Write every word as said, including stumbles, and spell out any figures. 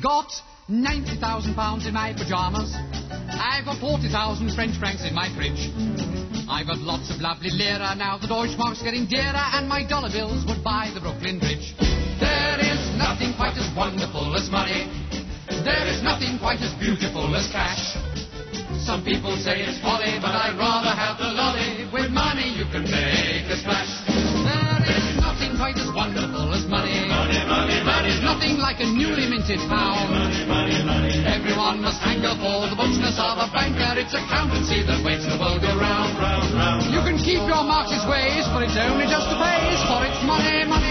got ninety thousand pounds in my pyjamas. I've got forty thousand French francs in my fridge. I've got lots of lovely lira now. The Deutschmark's getting dearer, and my dollar bills would buy the Brooklyn Bridge. There is nothing quite as wonderful as money. There is nothing quite as beautiful as cash. Some people say it's folly, but I'd rather have the lolly. With money you can make a splash. There is nothing quite as wonderful as money. Money, money, money. There is nothing like a newly minted pound. Money, money, money. Everyone must hanker for the butchness of a banker. It's accountancy that makes the world go round, round, round. You can keep your Marxist ways, but it's only just a phase, for it's money, money.